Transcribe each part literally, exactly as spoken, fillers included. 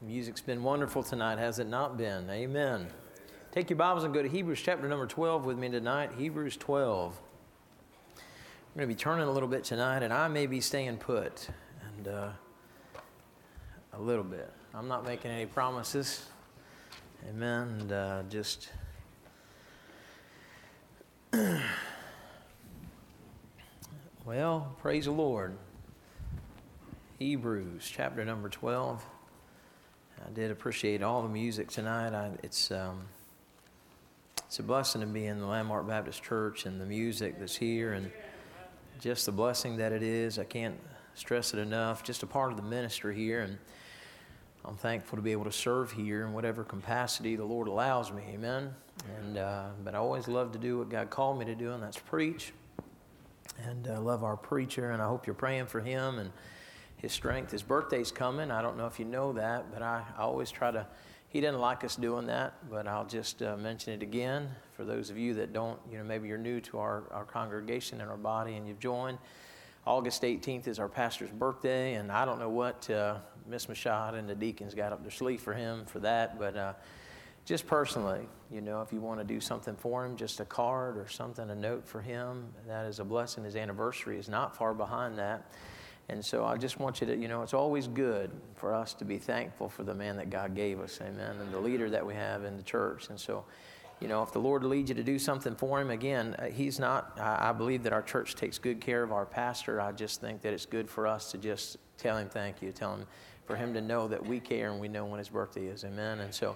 Music's been wonderful tonight, has it not been? Amen. Take your Bibles and go to Hebrews chapter number twelve with me tonight. Hebrews twelve. I'm going to be turning a little bit tonight, and I may be staying put, and uh, a little bit. I'm not making any promises. Amen. And uh, just well, praise the Lord. Hebrews chapter number twelve. I did appreciate all the music tonight. I, it's um, it's a blessing to be in the Landmark Baptist Church and the music that's here and just the blessing that it is. I can't stress it enough. Just a part of the ministry here, and I'm thankful to be able to serve here in whatever capacity the Lord allows me. Amen. And uh, but I always love to do what God called me to do, and that's preach. And I love our preacher, and I hope you're praying for him and his strength. His birthday's coming. I don't know if you know that, but I, I always try to, he doesn't like us doing that, but I'll just uh, mention it again. For those of you that don't, you know, maybe you're new to our, our congregation and our body and you've joined. August eighteenth is our pastor's birthday, and I don't know what uh, Miss Mashad and the deacons got up their sleeve for him for that, but uh, just personally, you know, if you want to do something for him, just a card or something, a note for him, that is a blessing. His anniversary is not far behind that. And so I just want you to, you know, it's always good for us to be thankful for the man that God gave us, amen, and the leader that we have in the church. And so, you know, if the Lord leads you to do something for him, again, he's not, I, I believe that our church takes good care of our pastor. I just think that it's good for us to just tell him thank you, tell him, for him to know that we care and we know when his birthday is, amen. And so,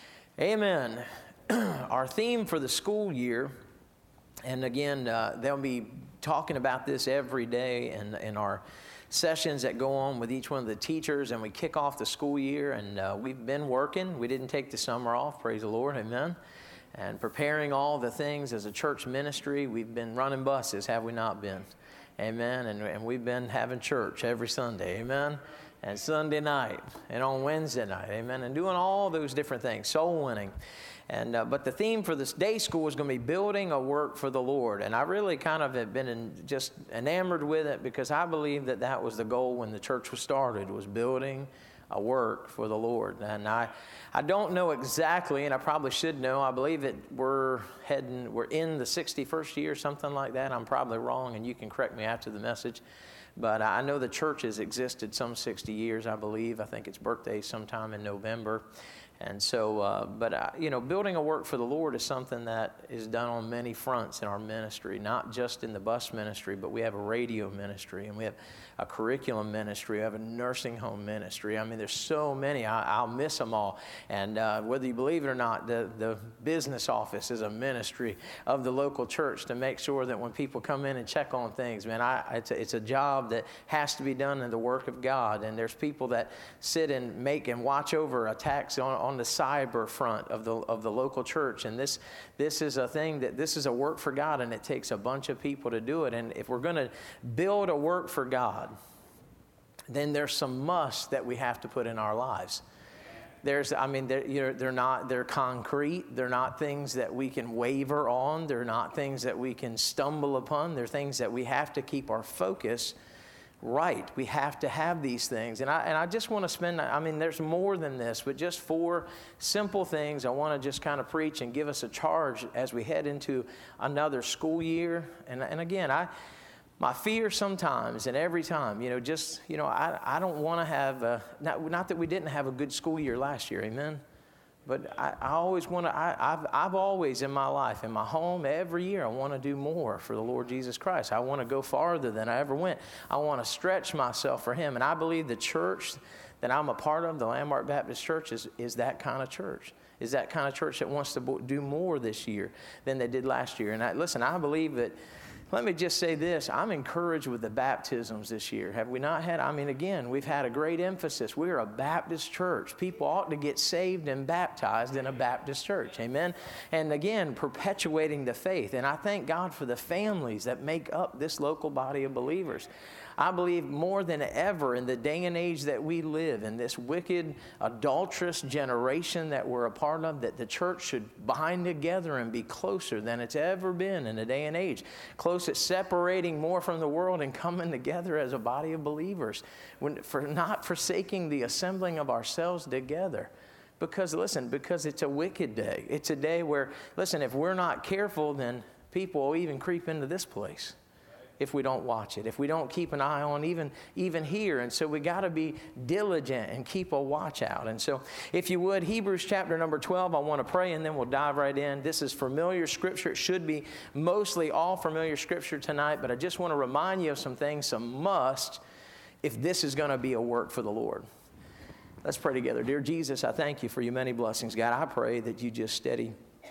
amen. Our theme for the school year, and again, uh, they'll be talking about this every day in, in our sessions that go on with each one of the teachers, and we kick off the school year, and uh, we've been working. We didn't take the summer off, praise the Lord, amen, and preparing all the things as a church ministry. We've been running buses, have we not been? Amen, and, and we've been having church every Sunday, amen, and Sunday night, and on Wednesday night, amen, and doing all those different things, soul winning. And uh, but the theme for this day school is going to be building a work for the Lord. And I really kind of have been in, just enamored with it, because I believe that that was the goal when the church was started, was building a work for the Lord. And I, I don't know exactly, and I probably should know. I believe that we're heading, we're in the sixty-first year, something like that. I'm probably wrong, and you can correct me after the message. But I know the church has existed some sixty years, I believe. I think its birthday is sometime in November. And so, uh, but, uh, you know, building a work for the Lord is something that is done on many fronts in our ministry, not just in the bus ministry, but we have a radio ministry, and we have a curriculum ministry, we have a nursing home ministry. I mean, there's so many. I, I'll miss them all. And uh, whether you believe it or not, the, the business office is a ministry of the local church to make sure that when people come in and check on things, man, I, it's, a, it's a job that has to be done in the work of God. And there's people that sit and make and watch over attacks on, on the cyber front of the of the local church. And this this is a thing that this is a work for God, and it takes a bunch of people to do it. And if we're going to build a work for God, then there's some musts that we have to put in our lives. There's, I mean, they're, you know, they're not, they're concrete. They're not things that we can waver on. They're not things that we can stumble upon. They're things that we have to keep our focus right. We have to have these things. And I and I just want to spend, I mean, there's more than this, but just four simple things I want to just kind of preach and give us a charge as we head into another school year. And, and again, I, my fear sometimes and every time, you know, just, you know, I, I don't want to have, a, not, not that we didn't have a good school year last year, amen? But I, I always want to, I, I've, I've always in my life, in my home, every year, I want to do more for the Lord Jesus Christ. I want to go farther than I ever went. I want to stretch myself for Him. And I believe the church that I'm a part of, the Landmark Baptist Church, is, is that kind of church. Is that kind of church that wants to do more this year than they did last year. And I, listen, I believe that, let me just say this. I'm encouraged with the baptisms this year. Have we not had? I mean, again, we've had a great emphasis. We're a Baptist church. People ought to get saved and baptized in a Baptist church. Amen? And again, perpetuating the faith. And I thank God for the families that make up this local body of believers. I believe more than ever in the day and age that we live, in this wicked, adulterous generation that we're a part of, that the church should bind together and be closer than it's ever been in a day and age. Close at separating more from the world and coming together as a body of believers. When, for not forsaking the assembling of ourselves together. Because, listen, because it's a wicked day. It's a day where, listen, if we're not careful, then people will even creep into this place if we don't watch it, if we don't keep an eye on even, even here. And so we got to be diligent and keep a watch out. And so if you would, Hebrews chapter number twelve, I want to pray and then we'll dive right in. This is familiar scripture. It should be mostly all familiar scripture tonight, but I just want to remind you of some things, some must, if this is going to be a work for the Lord. Let's pray together. Dear Jesus, I thank you for your many blessings. God, I pray that you just steady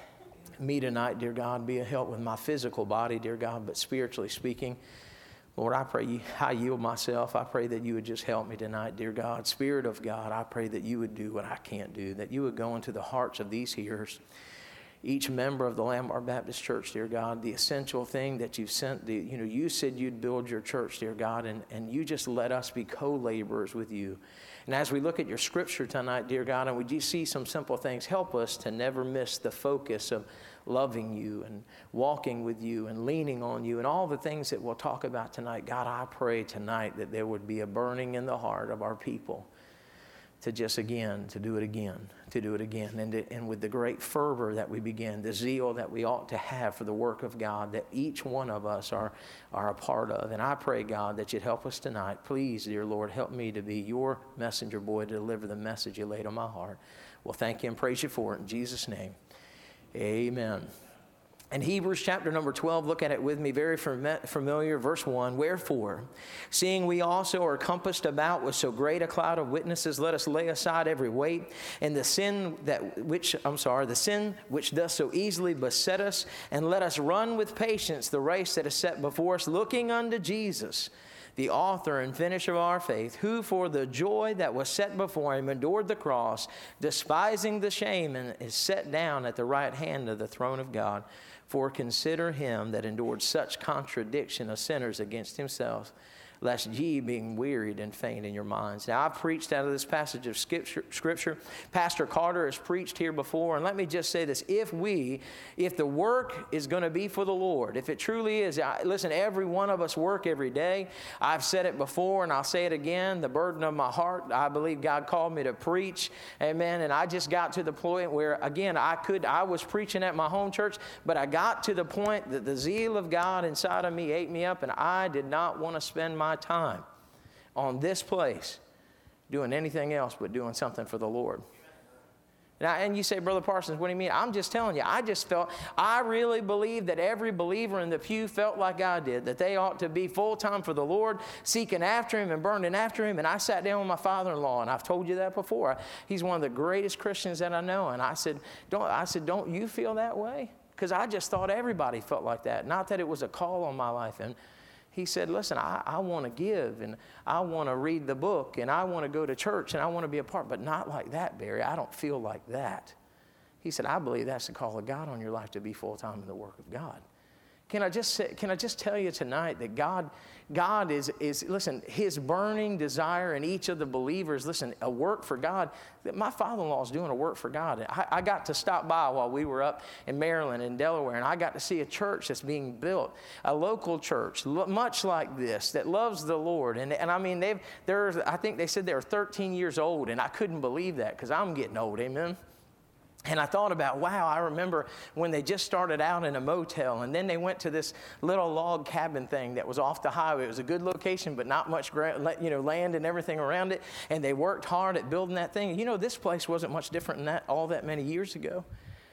me tonight, dear God. Be a help with my physical body, dear God, but spiritually speaking, Lord, I pray you, I yield myself. I pray that you would just help me tonight, dear God. Spirit of God, I pray that you would do what I can't do, that you would go into the hearts of these hearers, each member of the Landmark Baptist Church, dear God, the essential thing that you've sent, the, you know, you said you'd build your church, dear God, and, and you just let us be co-laborers with you. And as we look at your scripture tonight, dear God, and we see some simple things, help us to never miss the focus of loving you and walking with you and leaning on you and all the things that we'll talk about tonight. God, I pray tonight that there would be a burning in the heart of our people to just again, to do it again, to do it again. And, to, and with the great fervor that we begin, the zeal that we ought to have for the work of God, that each one of us are, are a part of. And I pray, God, that you'd help us tonight. Please, dear Lord, help me to be your messenger boy to deliver the message you laid on my heart. Well, thank you and praise you for it. In Jesus' name, amen. In Hebrews chapter number twelve, look at it with me, very familiar, verse one. Wherefore, seeing we also are compassed about with so great a cloud of witnesses, let us lay aside every weight and the sin that which, I'm sorry, the sin which does so easily beset us, and let us run with patience the race that is set before us, looking unto Jesus, the author and finisher of our faith, who for the joy that was set before him endured the cross, despising the shame, and is set down at the right hand of the throne of God. For consider him that endured such contradiction of sinners against himself, lest ye, being wearied and faint in your minds. Now, I've preached out of this passage of scripture, scripture. Pastor Carter has preached here before, and let me just say this. If we, if the work is going to be for the Lord, if it truly is, I, listen, every one of us work every day. I've said it before, and I'll say it again, the burden of my heart, I believe God called me to preach, amen, and I just got to the point where, again, I could, I was preaching at my home church, but I got to the point that the zeal of God inside of me ate me up, and I did not want to spend my time on this place doing anything else but doing something for the Lord. Now, and you say, Brother Parsons, what do you mean? I'm just telling you, I just felt, I really believe that every believer in the pew felt like I did, that they ought to be full-time for the Lord, seeking after him and burning after him. And I sat down with my father-in-law, and I've told you that before. He's one of the greatest Christians that I know. And I said, don't, I said, don't you feel that way? Because I just thought everybody felt like that. Not that it was a call on my life. And he said, listen, I, I want to give, and I want to read the book, and I want to go to church, and I want to be a part, but not like that, Barry. I don't feel like that. He said, I believe that's the call of God on your life, to be full-time in the work of God. Can I just say, can I just tell you tonight that God, God is, is, listen, his burning desire in each of the believers, listen, a work for God. My father-in-law is doing a work for God. I, I got to stop by while we were up in Maryland and Delaware, and I got to see a church that's being built, a local church, lo- much like this, that loves the Lord. And, and I mean, they've, they're, I think they said they were thirteen years old, and I couldn't believe that because I'm getting old, amen? And I thought about, wow, I remember when they just started out in a motel, and then they went to this little log cabin thing that was off the highway. It was a good location, but not much you know, land and everything around it. And they worked hard at building that thing. You know, this place wasn't much different than that all that many years ago.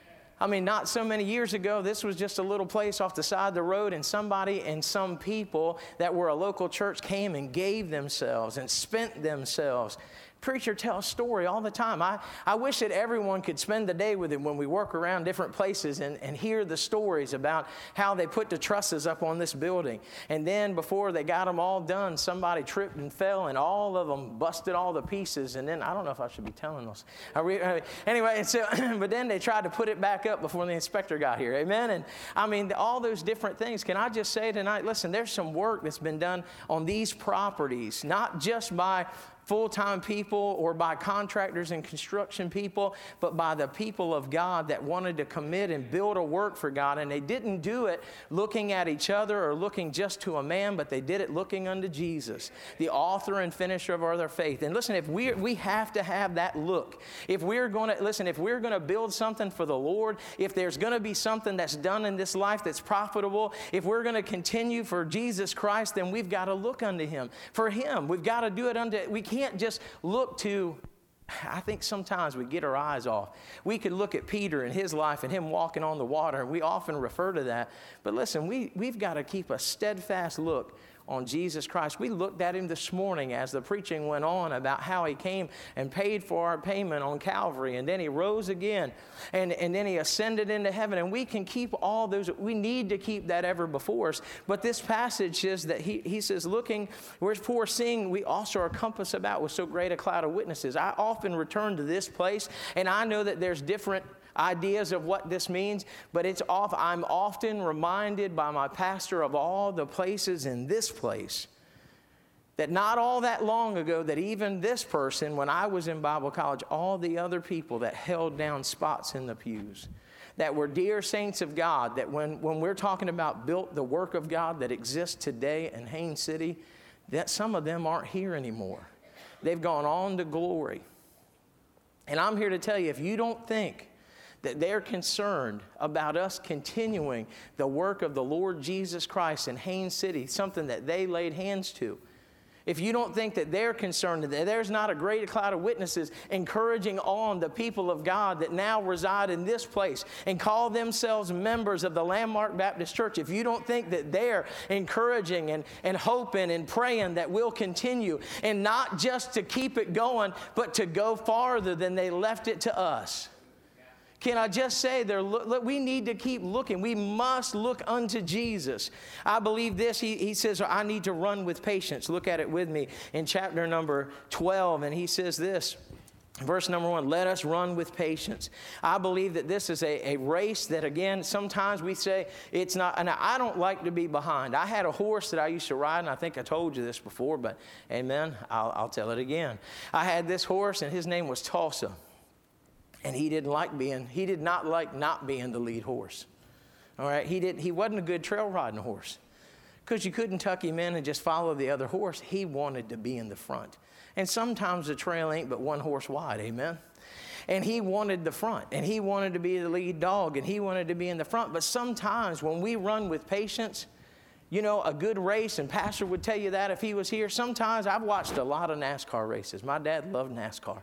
I mean, not so many years ago, this was just a little place off the side of the road, and somebody and some people that were a local church came and gave themselves and spent themselves Preacher tells story all the time. I, I wish that everyone could spend the day with him when we work around different places and, and hear the stories about how they put the trusses up on this building. And then before they got them all done, somebody tripped and fell and all of them busted all the pieces. And then, I don't know if I should be telling this. I re, uh, anyway, and so, but then they tried to put it back up before the inspector got here. Amen? And I mean, all those different things. Can I just say tonight, listen, there's some work that's been done on these properties, not just by full-time people or by contractors and construction people, but by the people of God that wanted to commit and build a work for God. And they didn't do it looking at each other or looking just to a man, but they did it looking unto Jesus, the author and finisher of our faith. And listen, if we we have to have that look. If we're going to, listen, if we're going to build something for the Lord, if there's going to be something that's done in this life that's profitable, if we're going to continue for Jesus Christ, then we've got to look unto Him. For Him, we've got to do it unto, we can't can't just look to, I think sometimes we get our eyes off. We could look at Peter and his life and him walking on the water, and we often refer to that. But listen, we, we've got to keep a steadfast look on Jesus Christ. We looked at Him this morning as the preaching went on about how He came and paid for our payment on Calvary, and then He rose again, and, and then He ascended into heaven, and we can keep all those. We need to keep that ever before us. But this passage is that He, he says, looking, wherefore seeing, we also are compassed about with so great a cloud of witnesses. I often return to this place, and I know that there's different ideas of what this means, but it's off. I'm often reminded by my pastor of all the places in this place that not all that long ago, that even this person, when I was in Bible college, all the other people that held down spots in the pews, that were dear saints of God, that when, when we're talking about built the work of God that exists today in Haines City, that some of them aren't here anymore. They've gone on to glory. And I'm here to tell you, if you don't think that they're concerned about us continuing the work of the Lord Jesus Christ in Haines City, something that they laid hands to, if you don't think that they're concerned, that there's not a great cloud of witnesses encouraging on the people of God that now reside in this place and call themselves members of the Landmark Baptist Church, if you don't think that they're encouraging and, and hoping and praying that we'll continue, and not just to keep it going, but to go farther than they left it to us. Can I just say, there, look, we need to keep looking. We must look unto Jesus. I believe this. He, he says, I need to run with patience. Look at it with me in chapter number twelve. And he says this, verse number one, let us run with patience. I believe that this is a, a race that, again, sometimes we say it's not. And I don't like to be behind. I had a horse that I used to ride, and I think I told you this before, but amen, I'll, I'll tell it again. I had this horse, and his name was Tulsa. And he didn't like being, he did not like not being the lead horse. All right, he did. He wasn't a good trail riding horse, because you couldn't tuck him in and just follow the other horse. He wanted to be in the front. And sometimes the trail ain't but one horse wide, amen? And he wanted the front, and he wanted to be the lead dog, and he wanted to be in the front. But sometimes when we run with patience, you know, a good race, and Pastor would tell you that if he was here, sometimes I've watched a lot of NASCAR races. My dad loved NASCAR.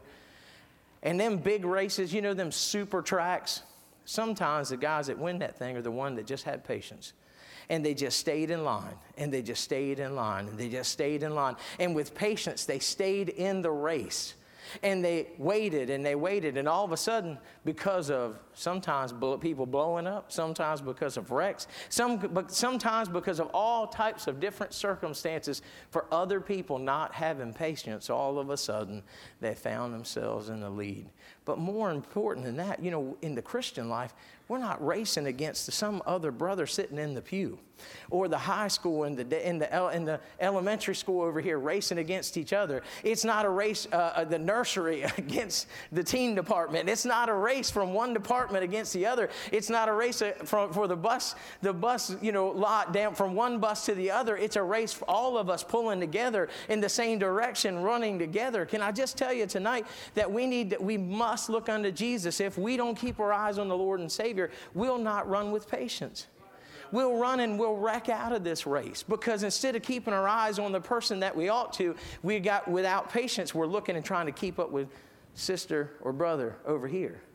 And them big races, you know, them super tracks, sometimes the guys that win that thing are the one that just had patience. And they just stayed in line, and they just stayed in line, and they just stayed in line. And with patience, they stayed in the race. And they waited and they waited, and all of a sudden, because of sometimes people blowing up, sometimes because of wrecks, some, but sometimes because of all types of different circumstances, for other people not having patience, all of a sudden they found themselves in the lead. But more important than that, you know, in the Christian life, we're not racing against some other brother sitting in the pew, or the high school and the in the in the elementary school over here racing against each other. It's not a race, uh, the nursery against the teen department. It's not a race from one department against the other. It's not a race from for the bus the bus you know lot down from one bus to the other. It's a race for all of us pulling together in the same direction, running together. Can I just tell you tonight that we need that we must look unto Jesus. If we don't keep our eyes on the Lord and Savior, we'll not run with patience. We'll run and we'll wreck out of this race, because instead of keeping our eyes on the person that we ought to, we got without patience, we're looking and trying to keep up with sister or brother over here,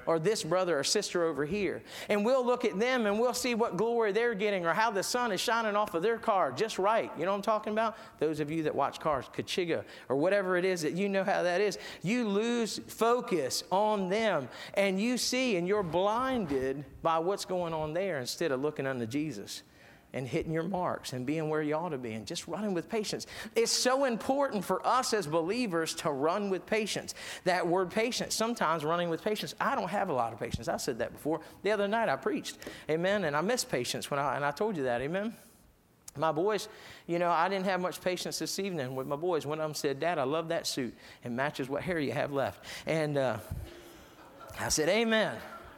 or this brother or sister over here. And we'll look at them and we'll see what glory they're getting or how the sun is shining off of their car just right. You know what I'm talking about? Those of you that watch cars, Kachiga, or whatever it is that you know how that is. You lose focus on them and you see and you're blinded by what's going on there instead of looking unto Jesus and hitting your marks and being where you ought to be and just running with patience. It's so important for us as believers to run with patience. That word patience, sometimes running with patience. I don't have a lot of patience. I said that before. The other night I preached, amen, and I missed patience when I, and I told you that, amen. My boys, you know, I didn't have much patience this evening with my boys. One of them said, Dad, I love that suit. It matches what hair you have left. And uh, I said, amen.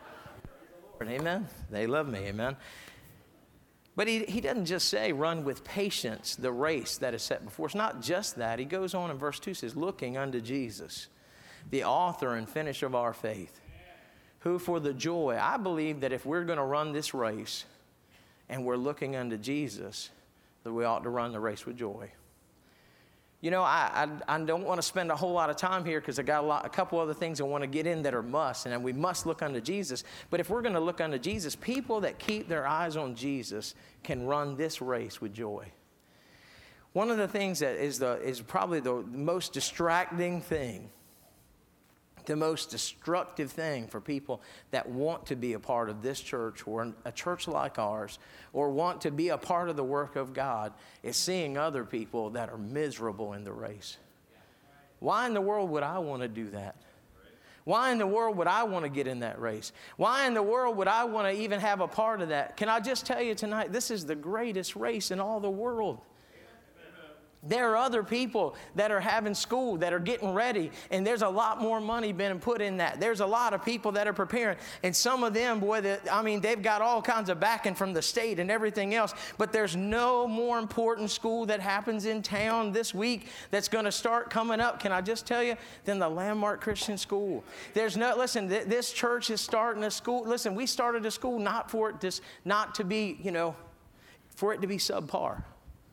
Amen. They love me, amen. But he, he doesn't just say run with patience the race that is set before us. Not just that. He goes on in verse two, says, looking unto Jesus, the author and finisher of our faith, who for the joy, I believe that if we're going to run this race and we're looking unto Jesus, that we ought to run the race with joy. You know, I, I, I don't want to spend a whole lot of time here because I got a, lot, a couple other things I want to get in that are must, and we must look unto Jesus. But if we're going to look unto Jesus, people that keep their eyes on Jesus can run this race with joy. One of the things that is, the, is probably the most distracting thing, the most destructive thing for people that want to be a part of this church or a church like ours or want to be a part of the work of God is seeing other people that are miserable in the race. Why in the world would I want to do that? Why in the world would I want to get in that race? Why in the world would I want to even have a part of that? Can I just tell you tonight, this is the greatest race in all the world. There are other people that are having school, that are getting ready, and there's a lot more money being put in that. There's a lot of people that are preparing, and some of them, boy, that, I mean, they've got all kinds of backing from the state and everything else, but there's no more important school that happens in town this week that's going to start coming up, can I just tell you, than the Landmark Christian School. There's no, listen, th- this church is starting a school. Listen, we started a school not for it to, not to be, you know, for it to be subpar.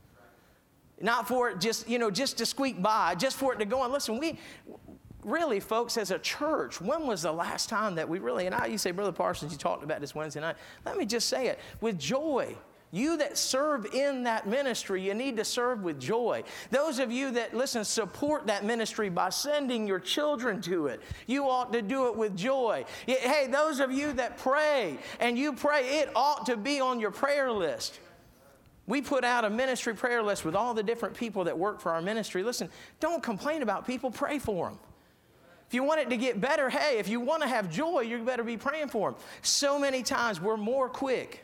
Not for it just, you know, just to squeak by, just for it to go on. Listen, we really, folks, as a church, when was the last time that we really, and I, you say, Brother Parsons, you talked about this Wednesday night. Let me just say it, with joy. You that serve in that ministry, you need to serve with joy. Those of you that, listen, support that ministry by sending your children to it, you ought to do it with joy. Hey, those of you that pray, and you pray, it ought to be on your prayer list. We put out a ministry prayer list with all the different people that work for our ministry. Listen, don't complain about people. Pray for them. If you want it to get better, hey, if you want to have joy, you better be praying for them. So many times we're more quick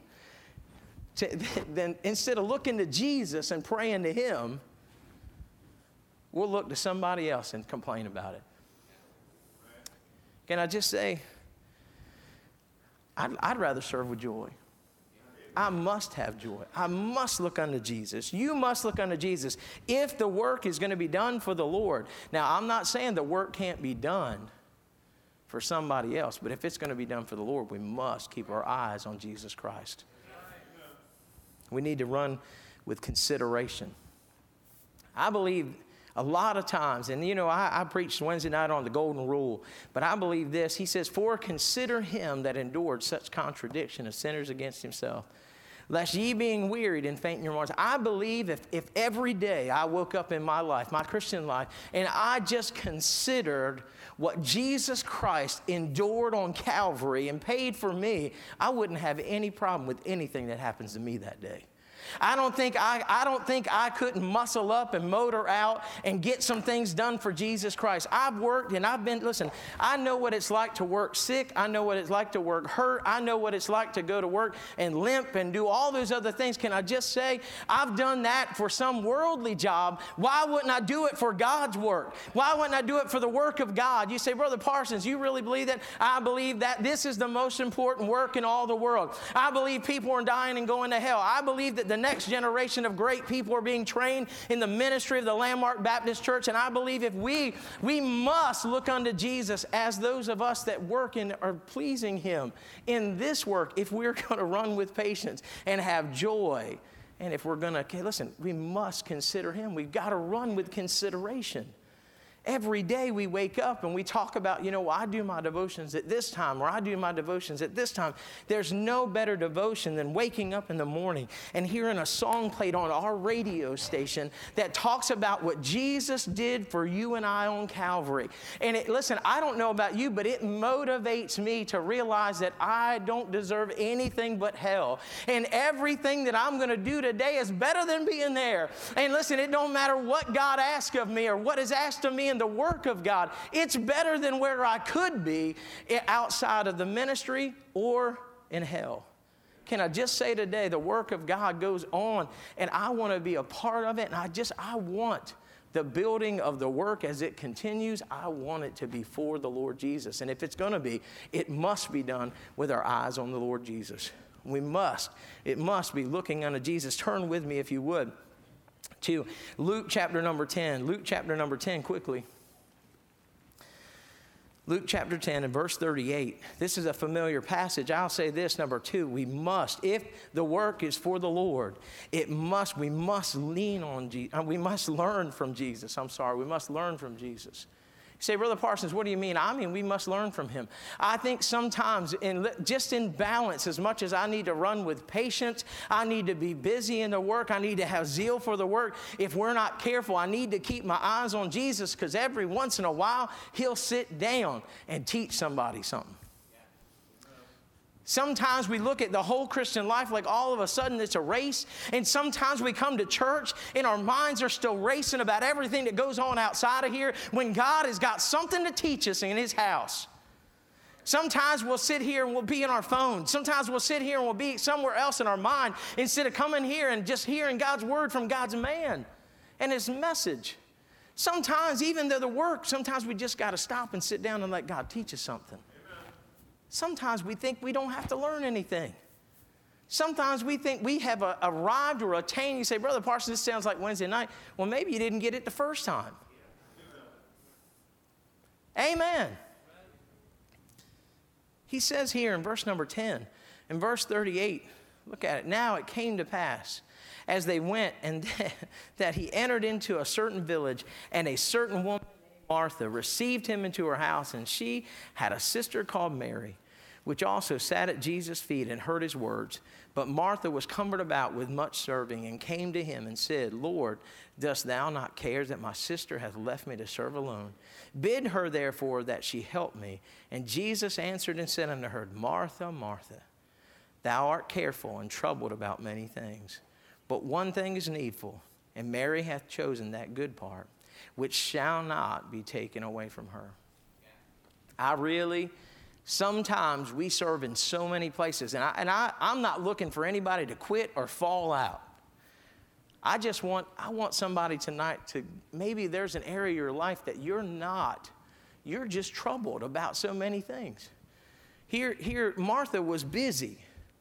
to, than instead of looking to Jesus and praying to Him, we'll look to somebody else and complain about it. Can I just say, I'd, I'd rather serve with joy. I must have joy. I must look unto Jesus. You must look unto Jesus if the work is going to be done for the Lord. Now, I'm not saying the work can't be done for somebody else, but if it's going to be done for the Lord, we must keep our eyes on Jesus Christ. We need to run with consideration. I believe a lot of times, and you know, I, I preached Wednesday night on the golden rule, but I believe this. He says, for consider him that endured such contradiction of sinners against himself, lest ye being wearied and faint in your minds. I believe if, if every day I woke up in my life, my Christian life, and I just considered what Jesus Christ endured on Calvary and paid for me, I wouldn't have any problem with anything that happens to me that day. I don't think I, I don't think I couldn't muscle up and motor out and get some things done for Jesus Christ. I've worked and I've been, listen, I know what it's like to work sick. I know what it's like to work hurt. I know what it's like to go to work and limp and do all those other things. Can I just say, I've done that for some worldly job. Why wouldn't I do it for God's work? Why wouldn't I do it for the work of God? You say, Brother Parsons, you really believe that? I believe that this is the most important work in all the world. I believe people are dying and going to hell. I believe that the next generation of great people are being trained in the ministry of the Landmark Baptist Church, and I believe if we we must look unto Jesus as those of us that work and are pleasing Him in this work, if we're going to run with patience and have joy, and if we're going to, okay, listen, we must consider Him. We've got to run with consideration. Every day we wake up and we talk about, you know, well, I do my devotions at this time, or I do my devotions at this time. There's no better devotion than waking up in the morning and hearing a song played on our radio station that talks about what Jesus did for you and I on Calvary. And it, listen, I don't know about you, but it motivates me to realize that I don't deserve anything but hell. And everything that I'm going to do today is better than being there. And listen, it don't matter what God asks of me or what is asked of me in the work of God. It's better than where I could be outside of the ministry or in hell. Can I just say today, the work of God goes on, and I want to be a part of it, and I just, I want the building of the work as it continues, I want it to be for the Lord Jesus. And if it's going to be, it must be done with our eyes on the Lord Jesus. We must. It must be looking unto Jesus. Turn with me, if you would, to Luke chapter number ten. Luke chapter number ten, quickly. Luke chapter ten and verse thirty-eight. This is a familiar passage. I'll say this, number two, we must, if the work is for the Lord, it must, we must lean on Jesus. We must learn from Jesus. I'm sorry, we must learn from Jesus. You say, Brother Parsons, what do you mean? I mean, we must learn from him. I think sometimes, in, just in balance, as much as I need to run with patience, I need to be busy in the work, I need to have zeal for the work. If we're not careful, I need to keep my eyes on Jesus, because every once in a while, he'll sit down and teach somebody something. Sometimes we look at the whole Christian life like all of a sudden it's a race. And sometimes we come to church and our minds are still racing about everything that goes on outside of here when God has got something to teach us in his house. Sometimes we'll sit here and we'll be in our phone. Sometimes we'll sit here and we'll be somewhere else in our mind instead of coming here and just hearing God's word from God's man and his message. Sometimes, even though the work, sometimes we just got to stop and sit down and let God teach us something. Sometimes we think we don't have to learn anything. Sometimes we think we have a, arrived or attained. You say, Brother Parsons, this sounds like Wednesday night. Well, maybe you didn't get it the first time. Amen. Amen. He says here in verse number ten, in verse thirty-eight, look at it. Now it came to pass as they went and that he entered into a certain village, and a certain woman, Martha, received him into her house, and she had a sister called Mary, which also sat at Jesus' feet and heard his words. But Martha was cumbered about with much serving, and came to him and said, Lord, dost thou not care that my sister hath left me to serve alone? Bid her therefore that she help me. And Jesus answered and said unto her, Martha, Martha, thou art careful and troubled about many things, but one thing is needful, and Mary hath chosen that good part, which shall not be taken away from her. I really, sometimes we serve in so many places, and, I, and I, I'm not looking for anybody to quit or fall out. I just want, I want somebody tonight to, maybe there's an area of your life that you're not, you're just troubled about so many things. Here, here Martha was busy,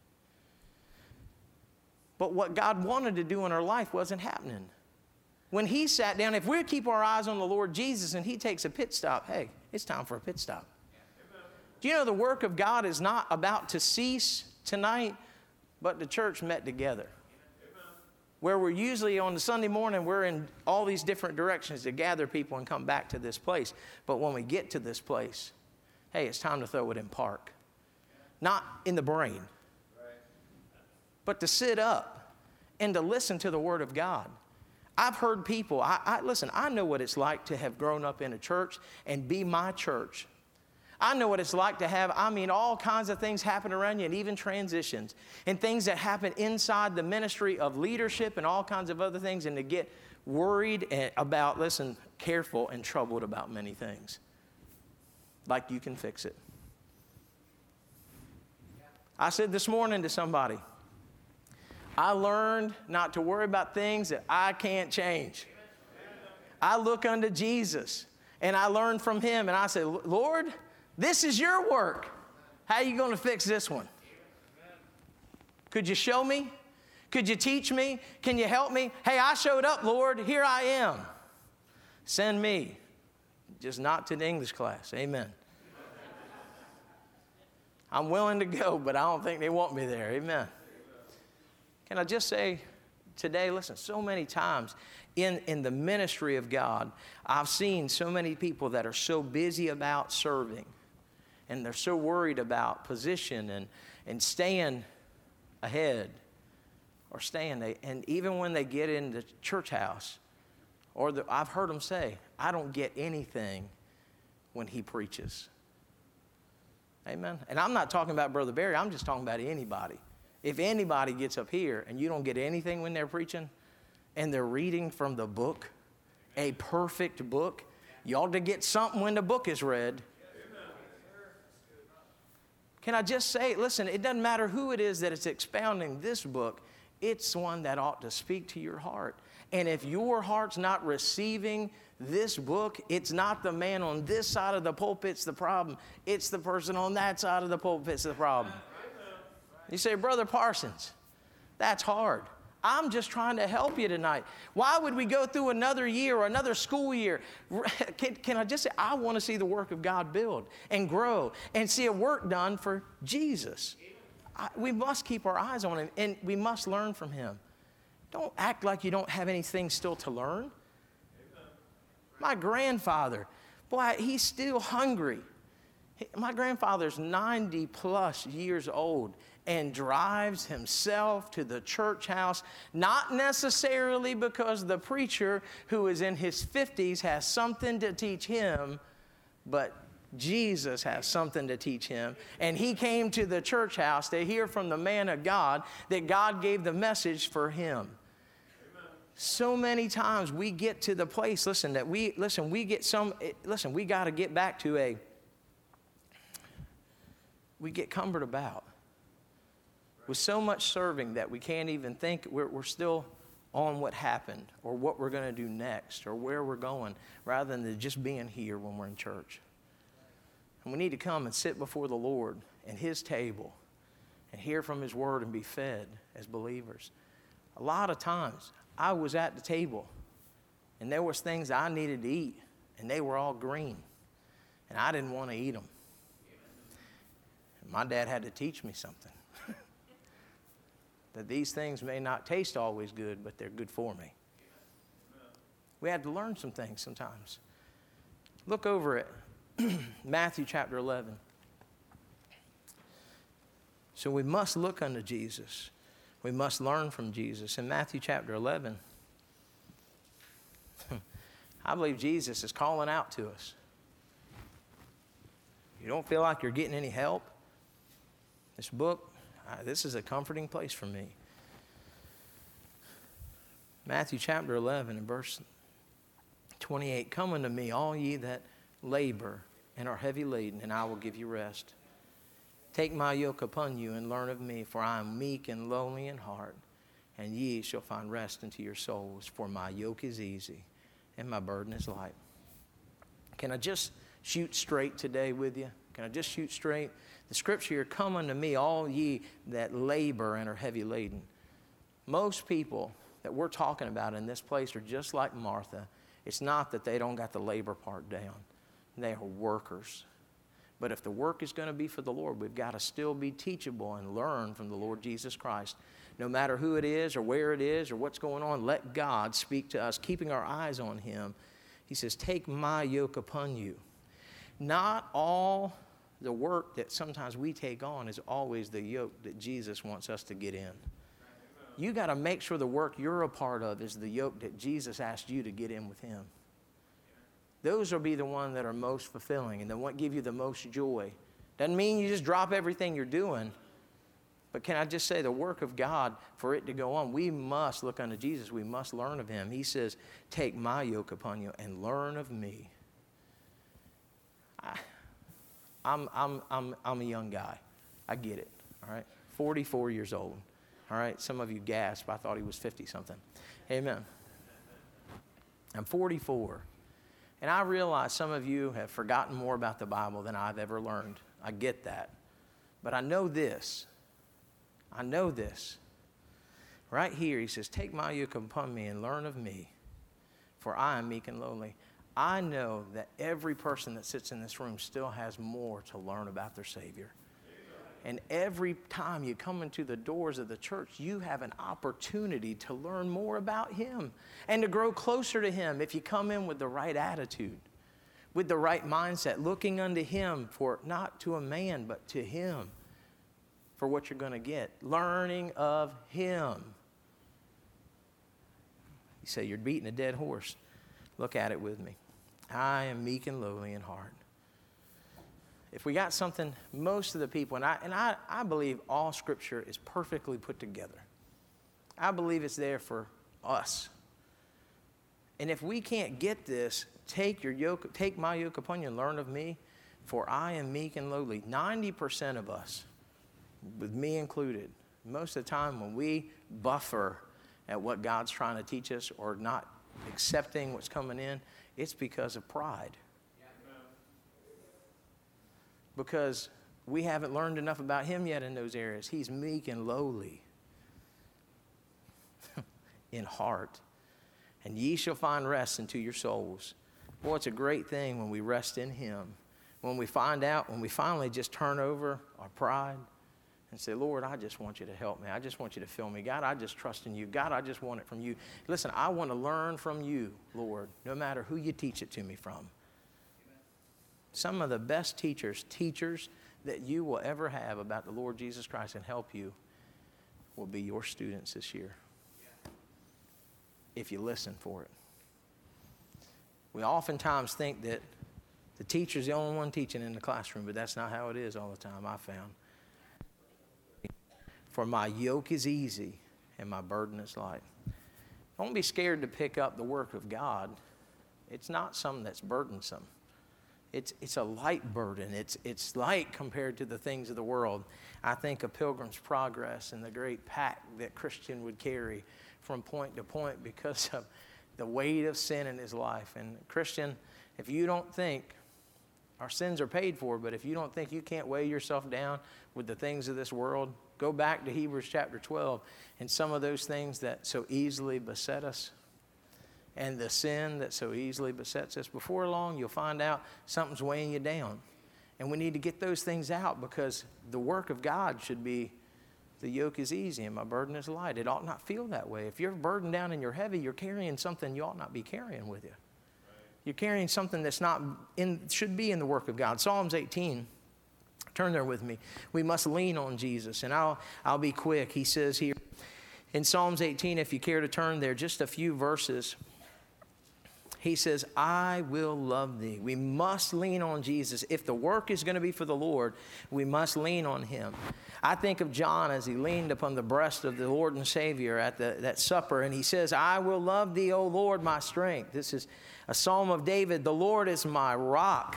but what God wanted to do in her life wasn't happening. When he sat down, if we keep our eyes on the Lord Jesus and he takes a pit stop, hey, it's time for a pit stop. Amen. Do you know the work of God is not about to cease tonight, but the church met together. Amen. Where we're usually on the Sunday morning, we're in all these different directions to gather people and come back to this place. But when we get to this place, hey, it's time to throw it in park. Not in the brain, but to sit up and to listen to the Word of God. I've heard people, I, I listen, I know what it's like to have grown up in a church and be my church. I know what it's like to have, I mean, all kinds of things happen around you, and even transitions and things that happen inside the ministry of leadership and all kinds of other things, and to get worried about, listen, careful and troubled about many things. Like you can fix it. I said this morning to somebody, I learned not to worry about things that I can't change. I look unto Jesus, and I learn from him, and I say, Lord, this is your work. How are you going to fix this one? Could you show me? Could you teach me? Can you help me? Hey, I showed up, Lord. Here I am. Send me. Just not to the English class. Amen. I'm willing to go, but I don't think they want me there. Amen. Can I just say today, listen, so many times in, in the ministry of God, I've seen so many people that are so busy about serving, and they're so worried about position and, and staying ahead or staying. And even when they get in the church house, or the, I've heard them say, I don't get anything when he preaches. Amen. And I'm not talking about Brother Barry. I'm just talking about anybody. If anybody gets up here and you don't get anything when they're preaching and they're reading from the book, a perfect book, you ought to get something when the book is read. Can I just say, listen, it doesn't matter who it is that is expounding this book. It's one that ought to speak to your heart. And if your heart's not receiving this book, it's not the man on this side of the pulpit's the problem. It's the person on that side of the pulpit's the problem. You say, Brother Parsons, that's hard. I'm just trying to help you tonight. Why would we go through another year or another school year? Can, can I just say, I want to see the work of God build and grow and see a work done for Jesus. I, we must keep our eyes on him, and we must learn from him. Don't act like you don't have anything still to learn. My grandfather, boy, he's still hungry. My grandfather's ninety plus years old and drives himself to the church house, not necessarily because the preacher who is in his fifties has something to teach him, but Jesus has something to teach him. And he came to the church house to hear from the man of God that God gave the message for him. So many times we get to the place, listen, that we, listen, we get some, listen, we got to get back to a, we get cumbered about with so much serving that we can't even think, we're, we're still on what happened or what we're going to do next or where we're going, rather than just being here when we're in church. And we need to come and sit before the Lord and his table and hear from his word and be fed as believers. A lot of times, I was at the table, and there was things I needed to eat, and they were all green, and I didn't want to eat them. And my dad had to teach me something, that these things may not taste always good, but they're good for me. We had to learn some things sometimes. Look over at Matthew chapter eleven. So we must look unto Jesus. We must learn from Jesus. In Matthew chapter eleven, I believe Jesus is calling out to us. You don't feel like you're getting any help? This book, uh, this is a comforting place for me. Matthew chapter eleven and verse twenty-eight, come unto me, all ye that labor and are heavy laden, and I will give you rest. Take my yoke upon you and learn of me, for I am meek and lowly in heart, and ye shall find rest unto your souls. For my yoke is easy and my burden is light. Can I just shoot straight today with you? Can I just shoot straight? The scripture here, come unto me, all ye that labor and are heavy laden. Most people that we're talking about in this place are just like Martha. It's not that they don't got the labor part down. They are workers. But if the work is going to be for the Lord, we've got to still be teachable and learn from the Lord Jesus Christ. No matter who it is or where it is or what's going on, let God speak to us, keeping our eyes on him. He says, take my yoke upon you. Not all the work that sometimes we take on is always the yoke that Jesus wants us to get in. You got to make sure the work you're a part of is the yoke that Jesus asked you to get in with him. Those will be the ones that are most fulfilling and the one give you the most joy. Doesn't mean you just drop everything you're doing. But can I just say the work of God, for it to go on, we must look unto Jesus. We must learn of him. He says, take my yoke upon you and learn of me. I, I'm, I'm, I'm, I'm a young guy. I get it, all right? forty-four years old, all right? Some of you gasp. I thought he was fifty-something. Amen. I'm forty-four. And I realize some of you have forgotten more about the Bible than I've ever learned. I get that. But I know this. I know this. Right here, he says, take my yoke upon me and learn of me, for I am meek and lowly. I know that every person that sits in this room still has more to learn about their Savior. And every time you come into the doors of the church, you have an opportunity to learn more about Him and to grow closer to Him if you come in with the right attitude, with the right mindset, looking unto Him for not to a man, but to Him for what you're going to get. Learning of Him. You say, you're beating a dead horse. Look at it with me. I am meek and lowly in heart. If we got something, most of the people, and I, and I, I believe all Scripture is perfectly put together. I believe it's there for us. And if we can't get this, take your yoke, take my yoke upon you and learn of me, for I am meek and lowly. ninety percent of us, with me included, most of the time when we buffer at what God's trying to teach us or not accepting what's coming in, it's because of pride. Because we haven't learned enough about Him yet in those areas. He's meek and lowly in heart. And ye shall find rest unto your souls. Boy, it's a great thing when we rest in Him. When we find out, when we finally just turn over our pride and say, Lord, I just want you to help me. I just want you to fill me. God, I just trust in you. God, I just want it from you. Listen, I want to learn from you, Lord, no matter who you teach it to me from. Some of the best teachers, teachers that you will ever have about the Lord Jesus Christ and help you will be your students this year. If you listen for it. We oftentimes think that the teacher's the only one teaching in the classroom, but that's not how it is all the time, I found. For my yoke is easy and my burden is light. Don't be scared to pick up the work of God. It's not something that's burdensome. It's, it's a light burden. It's, it's light compared to the things of the world. I think of Pilgrim's Progress and the great pack that Christian would carry from point to point because of the weight of sin in his life. And Christian, if you don't think our sins are paid for, but if you don't think you can't weigh yourself down with the things of this world, go back to Hebrews chapter twelve and some of those things that so easily beset us. And the sin that so easily besets us, before long you'll find out something's weighing you down. And we need to get those things out because the work of God should be, the yoke is easy and my burden is light. It ought not feel that way. If you're burdened down and you're heavy, you're carrying something you ought not be carrying with you. Right. You're carrying something that's not in, should be in the work of God. Psalms eighteen, turn there with me. We must lean on Jesus. And I'll, I'll be quick. He says here in Psalms eighteen, if you care to turn there, just a few verses. He says, I will love thee. We must lean on Jesus. If the work is going to be for the Lord, we must lean on Him. I think of John as he leaned upon the breast of the Lord and Savior at the, that supper, and he says, I will love thee, O Lord, my strength. This is a psalm of David. The Lord is my rock.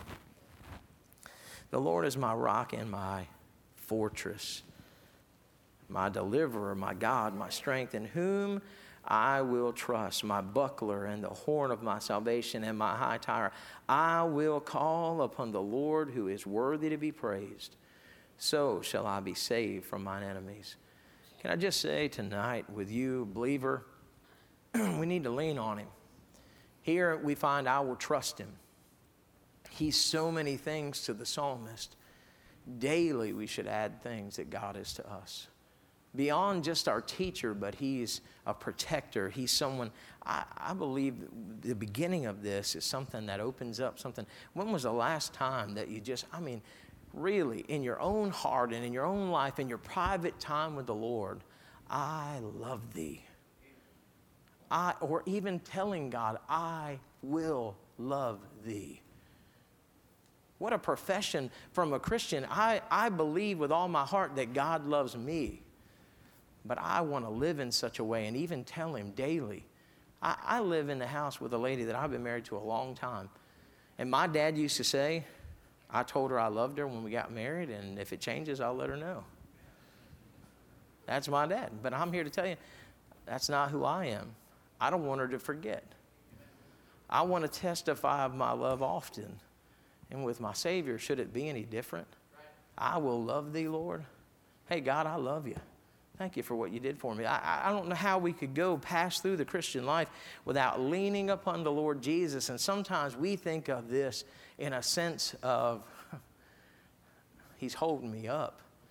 The Lord is my rock and my fortress, my deliverer, my God, my strength, in whom I will trust, my buckler and the horn of my salvation and my high tower. I will call upon the Lord who is worthy to be praised. So shall I be saved from mine enemies. Can I just say tonight with you, believer, we need to lean on Him. Here we find I will trust Him. He's so many things to the psalmist. Daily we should add things that God is to us. Beyond just our teacher, but He's a protector. He's someone, I, I believe the beginning of this is something that opens up something. When was the last time that you just, I mean, really, in your own heart and in your own life, in your private time with the Lord, I love thee. I, or even telling God, I will love thee. What a profession from a Christian. I, I believe with all my heart that God loves me. But I want to live in such a way and even tell Him daily. I, I live in the house with a lady that I've been married to a long time. And my dad used to say, I told her I loved her when we got married, and if it changes, I'll let her know. That's my dad. But I'm here to tell you, that's not who I am. I don't want her to forget. I want to testify of my love often. And with my Savior, should it be any different? I will love thee, Lord. Hey, God, I love you. Thank you for what you did for me. I, I don't know how we could go pass through the Christian life without leaning upon the Lord Jesus. And sometimes we think of this in a sense of, He's holding me up.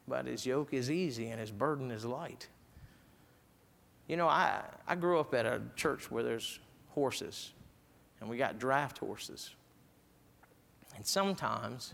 but his yoke is easy and his burden is light. You know, I, I grew up at a church where there's horses, and we got draft horses. And sometimes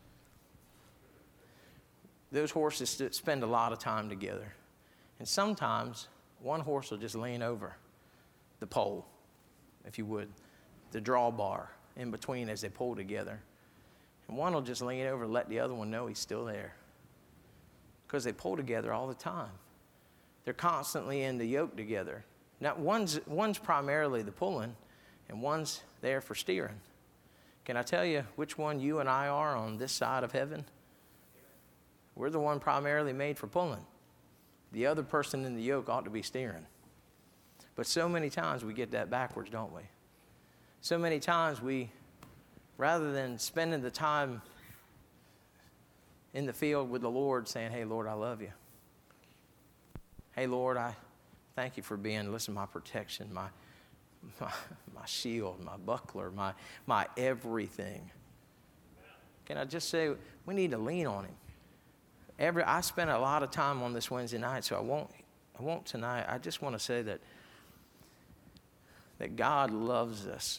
those horses spend a lot of time together. And sometimes one horse will just lean over the pole, if you would, the drawbar in between as they pull together. And one will just lean over and let the other one know he's still there. Because they pull together all the time. They're constantly in the yoke together. Now, one's, one's primarily the pulling, and one's there for steering. Can I tell you which one you and I are on this side of heaven? We're the one primarily made for pulling. The other person in the yoke ought to be steering. But so many times we get that backwards, don't we? So many times we, rather than spending the time in the field with the Lord saying, hey, Lord, I love you. Hey, Lord, I thank you for being, listen, my protection, my, my, my shield, my buckler, my, my everything. Can I just say, we need to lean on him. Every, I spent a lot of time on this Wednesday night, so I won't, I won't tonight. I just want to say that, that God loves us.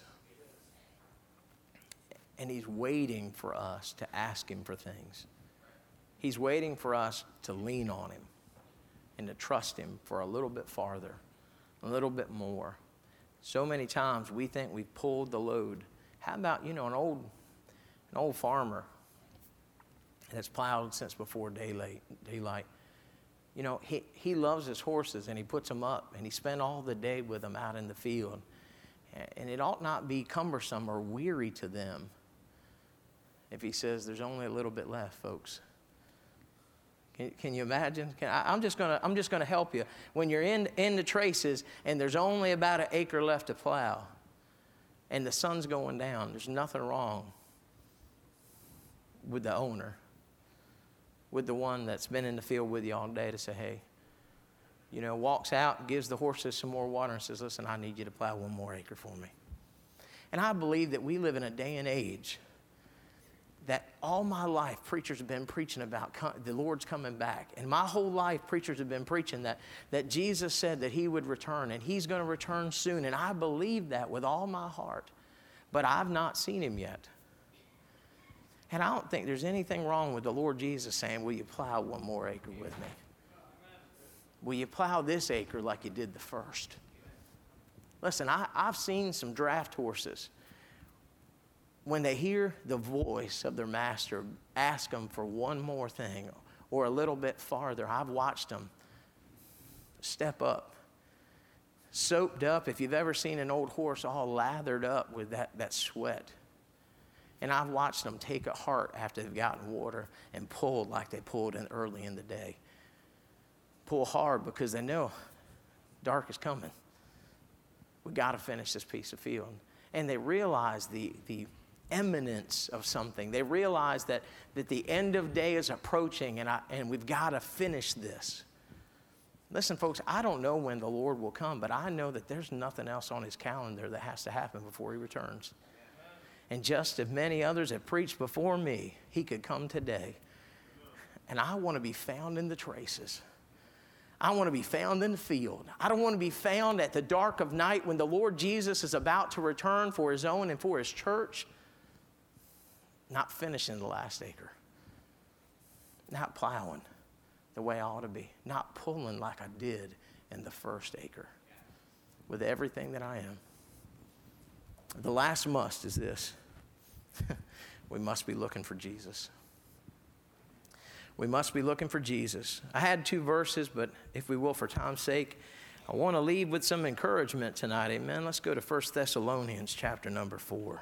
And he's waiting for us to ask him for things. He's waiting for us to lean on him and to trust him for a little bit farther, a little bit more. So many times we think we've pulled the load. How about, you know, an old, an old farmer that's plowed since before daylight, daylight. You know, he, he loves his horses and he puts them up and he spends all the day with them out in the field. And it ought not be cumbersome or weary to them if he says there's only a little bit left, folks. Can, can you imagine? Can, I, I'm just gonna I'm just gonna help you. When you're in, in the traces and there's only about an acre left to plow and the sun's going down, there's nothing wrong with the owner, with the one that's been in the field with you all day to say, hey, you know, walks out, gives the horses some more water and says, listen, I need you to plow one more acre for me. And I believe that we live in a day and age that all my life preachers have been preaching about the Lord's coming back. And my whole life preachers have been preaching that, that Jesus said that he would return and he's going to return soon. And I believe that with all my heart. But I've not seen him yet. And I don't think there's anything wrong with the Lord Jesus saying, will you plow one more acre with me? Will you plow this acre like you did the first? Listen, I, I've seen some draft horses. When they hear the voice of their master ask them for one more thing or a little bit farther, I've watched them step up, soaped up. If you've ever seen an old horse all lathered up with that, that sweat. And I've watched them take a heart after they've gotten water and pull like they pulled in early in the day. Pull hard because they know dark is coming. We got to finish this piece of field. And they realize the, the imminence of something. They realize that, that the end of day is approaching and, I, and we've got to finish this. Listen, folks, I don't know when the Lord will come, but I know that there's nothing else on his calendar that has to happen before he returns. And just as many others have preached before me, he could come today. And I want to be found in the traces. I want to be found in the field. I don't want to be found at the dark of night when the Lord Jesus is about to return for his own and for his church, not finishing the last acre, not plowing the way I ought to be, not pulling like I did in the first acre with everything that I am. The last must is this. We must be looking for Jesus. We must be looking for Jesus. I had two verses, but if we will, for time's sake, I want to leave with some encouragement tonight. Amen. Let's go to First Thessalonians chapter number four.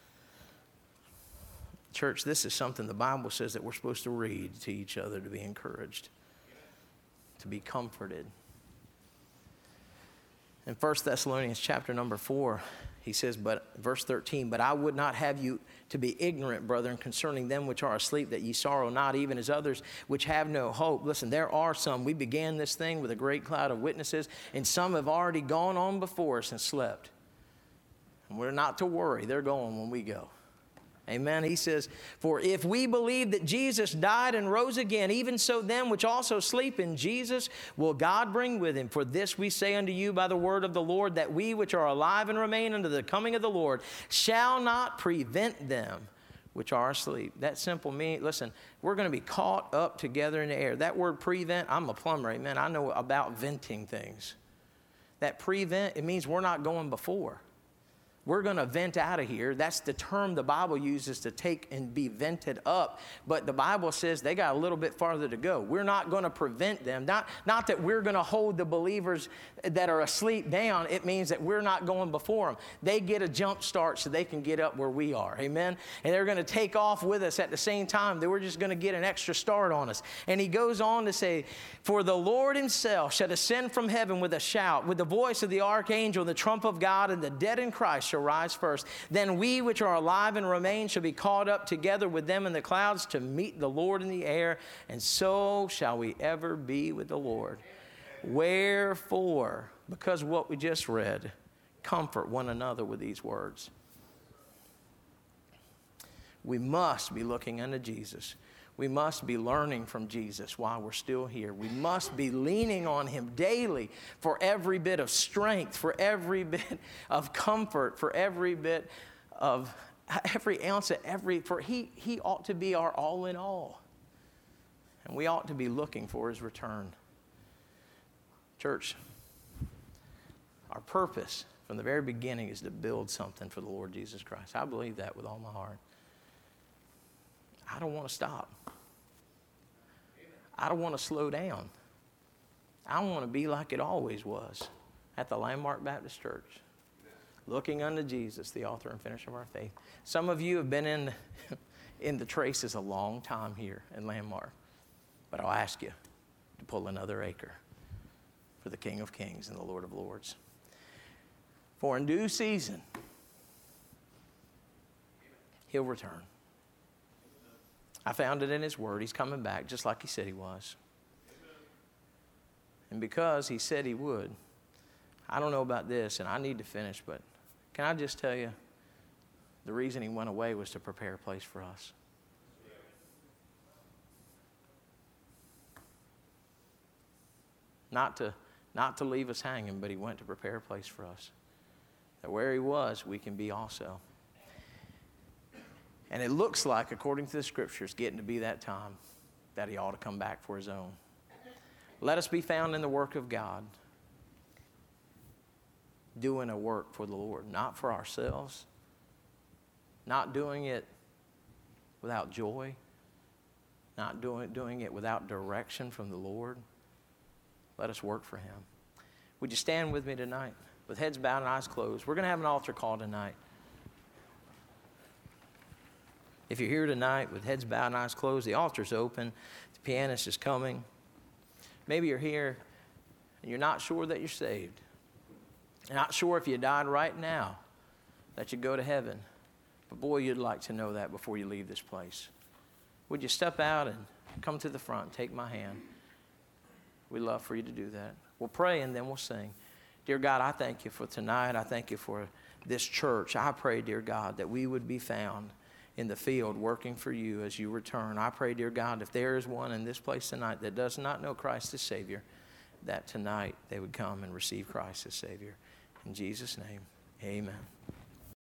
Church, this is something the Bible says that we're supposed to read to each other to be encouraged, to be comforted. In First Thessalonians chapter number four, he says, but verse thirteen, but I would not have you to be ignorant, brethren, concerning them which are asleep, that ye sorrow not, even as others which have no hope. Listen, there are some. We began this thing with a great cloud of witnesses, and some have already gone on before us and slept. And we're not to worry. They're going when we go. Amen. He says, for if we believe that Jesus died and rose again, even so them which also sleep in Jesus will God bring with him. For this we say unto you by the word of the Lord, that we which are alive and remain unto the coming of the Lord shall not prevent them which are asleep. That simple meaning, listen, we're going to be caught up together in the air. That word prevent, I'm a plumber, amen. I know about venting things. That prevent, it means we're not going before. We're going to vent out of here. That's the term the Bible uses to take and be vented up. But the Bible says they got a little bit farther to go. We're not going to prevent them. Not, not that we're going to hold the believers that are asleep down. It means that we're not going before them. They get a jump start so they can get up where we are. Amen? And they're going to take off with us at the same time. That we're just going to get an extra start on us. And he goes on to say, for the Lord himself shall descend from heaven with a shout, with the voice of the archangel, and the trump of God, and the dead in Christ shall rise first. Then we which are alive and remain shall be caught up together with them in the clouds to meet the Lord in the air, and so shall we ever be with the Lord. Wherefore, because of what we just read, comfort one another with these words. We must be looking unto Jesus. We must be learning from Jesus while we're still here. We must be leaning on him daily for every bit of strength, for every bit of comfort, for every bit of, every ounce of every, for he, he ought to be our all in all. And we ought to be looking for his return. Church, our purpose from the very beginning is to build something for the Lord Jesus Christ. I believe that with all my heart. I don't want to stop. I don't want to slow down. I want to be like it always was at the Landmark Baptist Church, looking unto Jesus, the author and finisher of our faith. Some of you have been in, in the traces a long time here in Landmark, but I'll ask you to pull another acre for the King of Kings and the Lord of Lords. For in due season, he'll return. I found it in his word. He's coming back just like he said he was. And because he said he would, I don't know about this, and I need to finish, but can I just tell you, the reason he went away was to prepare a place for us. Not to, not to leave us hanging, but he went to prepare a place for us. That where he was, we can be also. And it looks like, according to the scriptures, getting to be that time that he ought to come back for his own. Let us be found in the work of God, doing a work for the Lord, not for ourselves, not doing it without joy, not doing, doing it without direction from the Lord. Let us work for him. Would you stand with me tonight with heads bowed and eyes closed? We're going to have an altar call tonight. If you're here tonight with heads bowed and eyes closed, the altar's open. The pianist is coming. Maybe you're here and you're not sure that you're saved. You're not sure if you died right now that you'd go to heaven. But boy, you'd like to know that before you leave this place. Would you step out and come to the front, take my hand? We'd love for you to do that. We'll pray and then we'll sing. Dear God, I thank you for tonight. I thank you for this church. I pray, dear God, that we would be found in the field working for you as you return. I pray, dear God, if there is one in this place tonight that does not know Christ as Savior, that tonight they would come and receive Christ as Savior. In Jesus' name, amen.